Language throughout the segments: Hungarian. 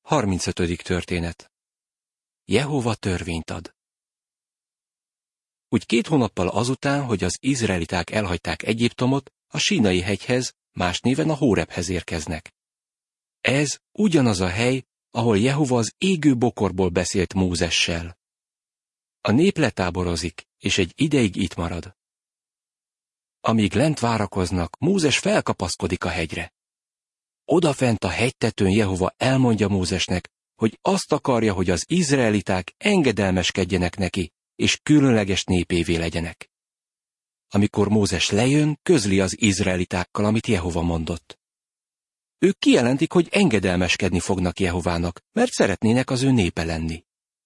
35. történet. Jehova törvényt ad. Úgy 2 hónappal azután, hogy az izraeliták elhagyták Egyiptomot, a Sínai hegyhez, más néven a Hórebhez érkeznek. Ez ugyanaz a hely, ahol Jehova az égő bokorból beszélt Mózessel. A nép letáborozik, és egy ideig itt marad. Amíg lent várakoznak, Mózes felkapaszkodik a hegyre. Odafent a hegytetőn Jehova elmondja Mózesnek, hogy azt akarja, hogy az izraeliták engedelmeskedjenek neki, és különleges népévé legyenek. Amikor Mózes lejön, közli az izraelitákkal, amit Jehova mondott. Ők kijelentik, hogy engedelmeskedni fognak Jehovának, mert szeretnének az ő népe lenni.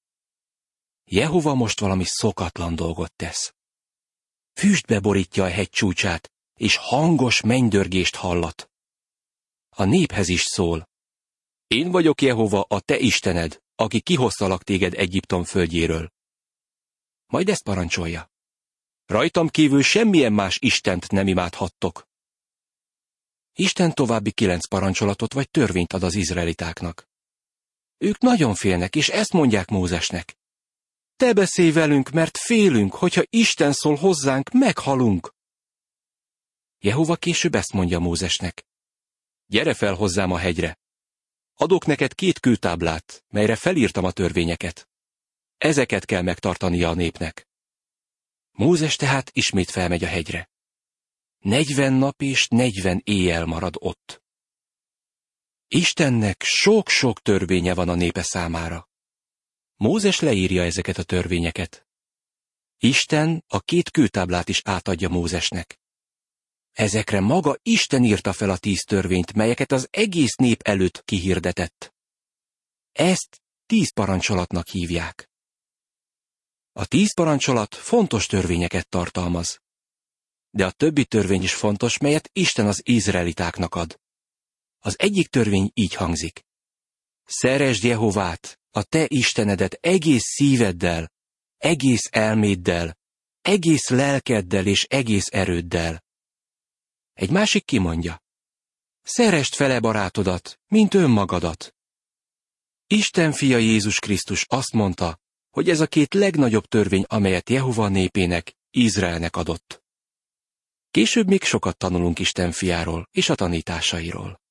Jehova most valami szokatlan dolgot tesz. Füstbe borítja a hegy csúcsát, és hangos mennydörgést hallat. A néphez is szól. Én vagyok Jehova, a te Istened, aki kihoztalak téged Egyiptom földjéről. Majd ezt parancsolja. Rajtam kívül semmilyen más istent nem imádhattok. Isten további 9 parancsolatot vagy törvényt ad az izraelitáknak. Ők nagyon félnek, és ezt mondják Mózesnek. Te beszélj velünk, mert félünk, hogyha Isten szól hozzánk, meghalunk. Jehova később ezt mondja Mózesnek. Gyere fel hozzám a hegyre. Adok neked 2 kőtáblát, melyre felírtam a törvényeket. Ezeket kell megtartania a népnek. Mózes tehát ismét felmegy a hegyre. 40 nap és 40 éjjel marad ott. Istennek sok-sok törvénye van a népe számára. Mózes leírja ezeket a törvényeket. Isten a 2 kőtáblát is átadja Mózesnek. Ezekre maga Isten írta fel a 10 törvényt, melyeket az egész nép előtt kihirdetett. Ezt 10 parancsolatnak hívják. A 10 parancsolat fontos törvényeket tartalmaz. De a többi törvény is fontos, melyet Isten az izraelitáknak ad. Az egyik törvény így hangzik. Szeresd Jehovát, a te Istenedet egész szíveddel, egész elméddel, egész lelkeddel és egész erőddel. Egy másik kimondja. Szeresd fele barátodat, mint önmagadat. Isten fia Jézus Krisztus azt mondta, hogy ez a 2 legnagyobb törvény, amelyet Jehova népének, Izraelnek adott. Később még sokat tanulunk Isten fiáról és a tanításairól.